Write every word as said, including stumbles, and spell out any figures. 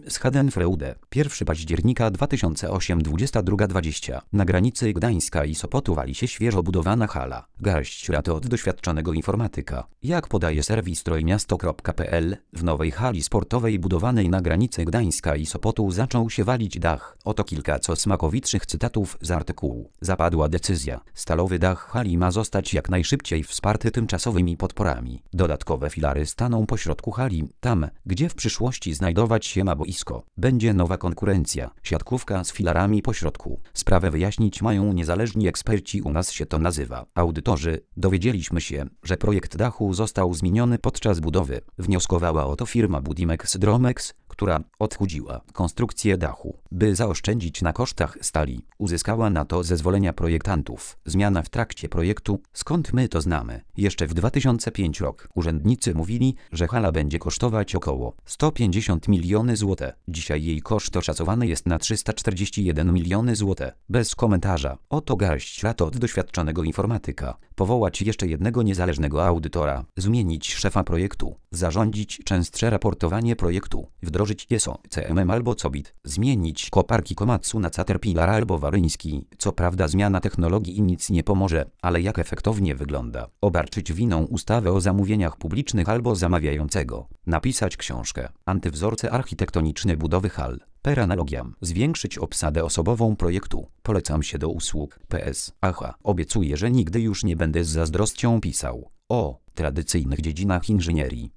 Schadenfreude. pierwszego października dwa tysiące ósmego, dwudziesta druga dwadzieścia. Na granicy Gdańska i Sopotu wali się świeżo budowana hala. Garść rady od doświadczonego informatyka. Jak podaje serwis trojmiasto kropka pe el, w nowej hali sportowej budowanej na granicy Gdańska i Sopotu zaczął się walić dach. Oto kilka co smakowitszych cytatów z artykułu. Zapadła decyzja. Stalowy dach hali ma zostać jak najszybciej wsparty tymczasowymi podporami. Dodatkowe filary staną pośrodku hali, tam, gdzie w przyszłości znajdować się ma boisko. Będzie nowa konkurencja. Siatkówka z filarami pośrodku. Sprawę wyjaśnić mają niezależni eksperci, u nas się to nazywa audytorzy. Dowiedzieliśmy się, że projekt dachu został zmieniony podczas budowy. Wnioskowała o to firma Budimex Dromex, która odchudziła konstrukcję dachu, by zaoszczędzić na kosztach stali. Uzyskała na to zezwolenia projektantów. Zmiana w trakcie projektu. Skąd my to znamy? Jeszcze w dwa tysiące piąty rok urzędnicy mówili, że hala będzie kosztować około sto pięćdziesiąt milionów złotych. Dzisiaj jej koszt oszacowany jest na trzysta czterdzieści jeden milionów złotych. Bez komentarza. Oto garść rad od doświadczonego informatyka. Powołać jeszcze jednego niezależnego audytora. Zmienić szefa projektu. Zarządzić częstsze raportowanie projektu. Wdrożyć I S O, C M M albo COBIT. Zmienić koparki Komatsu na Caterpillar albo Waryński. Co prawda zmiana technologii i nic nie pomoże, ale jak efektownie wygląda. Obarczyć winą ustawę o zamówieniach publicznych albo zamawiającego. Napisać książkę. Antywzorce architektoniczne budowy hal. Per analogiam. Zwiększyć obsadę osobową projektu. Polecam się do usług. P S. Aha. Obiecuję, że nigdy już nie będę z zazdrością pisał o tradycyjnych dziedzinach inżynierii.